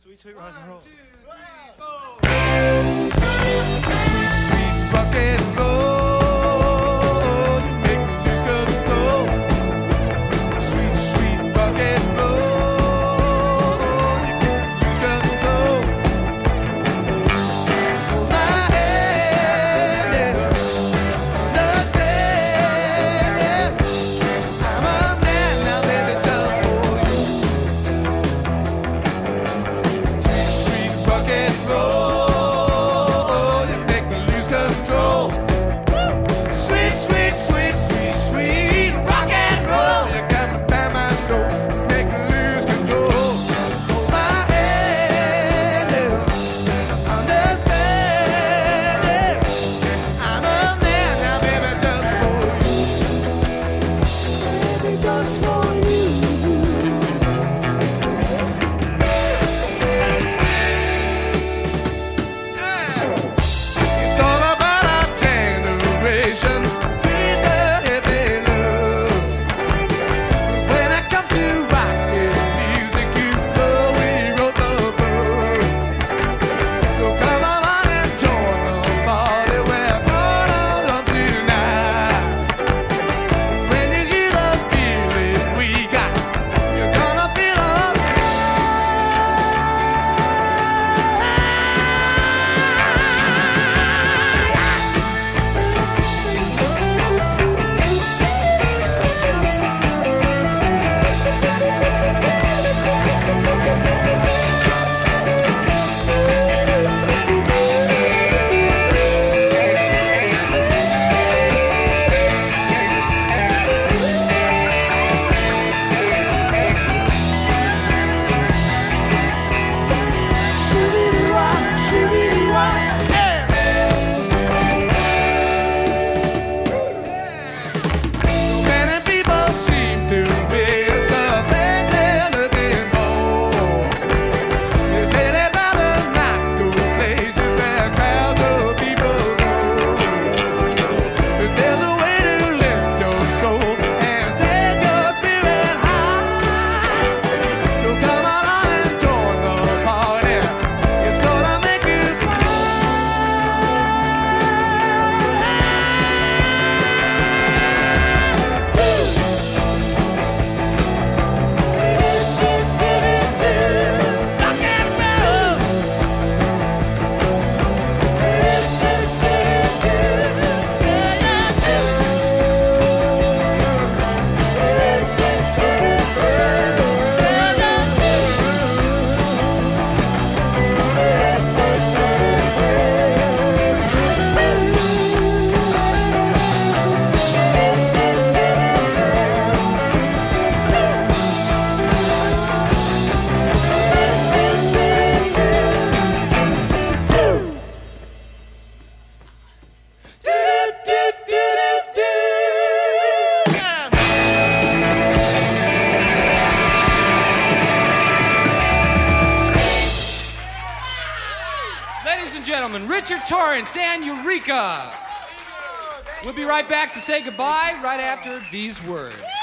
Sweet, sweet rock and roll. 1, 2, 3, 4. Sweet, sweet rock and roll. You make me lose control. Sweet, sweet rock and roll. You make me lose control. Hold my hand, yeah. Understand, yeah. I'm a man now, baby, just for you. Sweet, sweet rock and roll. You make me lose control. Sweet, sweet, sweet, sweet, sweet rock and roll. You got me by my soul. You make me lose control. Hold my hand, yeah. Understand, yeah. I'm a man now, baby, just for you. Baby, just for you. It's all about our generation. Please help me love. When it comes to rockin' music, you know we wrote the book. So come along and join the party. We're gonna love tonight. When you hear the feeling we got, you're gonna feel Many people seem to miss the thing they're looking for. They say they'd rather not go places where crowds of people go. But there's a way to lift your soul and take your spirit high. So come along and join the party. It's gonna make you rock and roll. Ladies and gentlemen, Richard Torrance and Eureka. We'll be right back to say goodbye right after these words.